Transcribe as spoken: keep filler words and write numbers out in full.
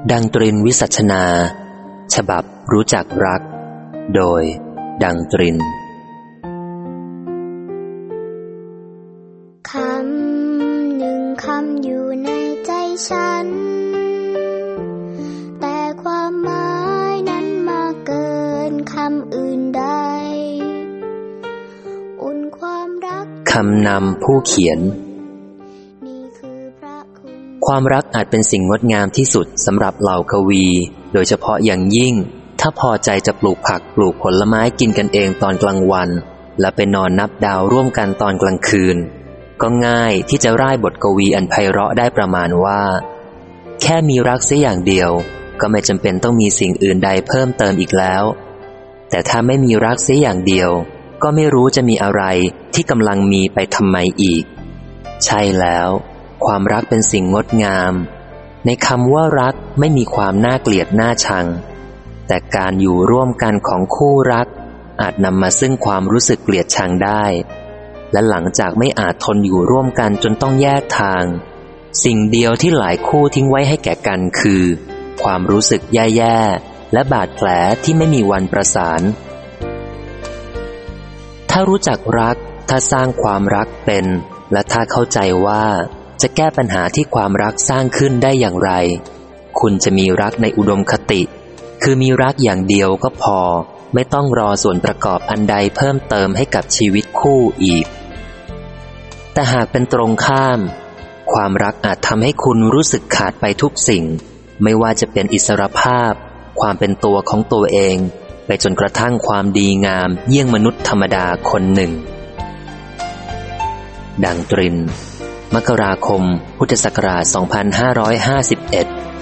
ดังตรินวิสัชนา ฉบับรู้จักรักโดยดังตรินคำหนึ่งคำอยู่ในใจฉันแต่ความหมายนั้นมากเกินคำอื่นใดอุ่นความรักคำนำผู้เขียนความรักอาจเป็นสิ่งงดงามที่สุดสำหรับเหล่ากวีโดยเฉพาะอย่างยิ่งถ้าพอใจจะปลูกผักปลูกผลไม้กินกันเองตอนกลางวันและไปนอนนับดาวร่วมกันตอนกลางคืนก็ง่ายที่จะร่ายบทกวีอันไพเราะได้ประมาณว่าแค่มีรักเสียอย่างเดียวก็ไม่จำเป็นต้องมีสิ่งอื่นใดเพิ่มเติมอีกแล้วแต่ถ้าไม่มีรักเสียอย่างเดียวก็ไม่รู้จะมีอะไรที่กำลังมีไปทำไมอีกใช่แล้วความรักเป็นสิ่งงดงามในคำว่ารักไม่มีความน่าเกลียดน่าชังแต่การอยู่ร่วมกันของคู่รักอาจนำมาซึ่งความรู้สึกเกลียดชังได้และหลังจากไม่อาจทนอยู่ร่วมกันจนต้องแยกทางสิ่งเดียวที่หลายคู่ทิ้งไว้ให้แก่กันคือความรู้สึกแย่ๆและบาดแผลที่ไม่มีวันประสานถ้ารู้จักรักถ้าสร้างความรักเป็นและถ้าเข้าใจว่าจะแก้ปัญหาที่ความรักสร้างขึ้นได้อย่างไรคุณจะมีรักในอุดมคติคือมีรักอย่างเดียวก็พอไม่ต้องรอส่วนประกอบอันใดเพิ่มเติมให้กับชีวิตคู่อีกแต่หากเป็นตรงข้ามความรักอาจทำให้คุณรู้สึกขาดไปทุกสิ่งไม่ว่าจะเป็นอิสรภาพความเป็นตัวของตัวเองไปจนกระทั่งความดีงามเยี่ยงมนุษย์ธรรมดาคนหนึ่งดังตรินมกราคมพุทธศักราชสองพันห้าร้อยห้าสิบเอ็ด